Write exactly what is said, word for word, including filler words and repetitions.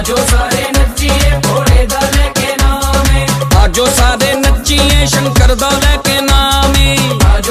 आजो सारे नचिए भोले दले के नामे, आजो सारे नचिए शंकर दौले के नामे।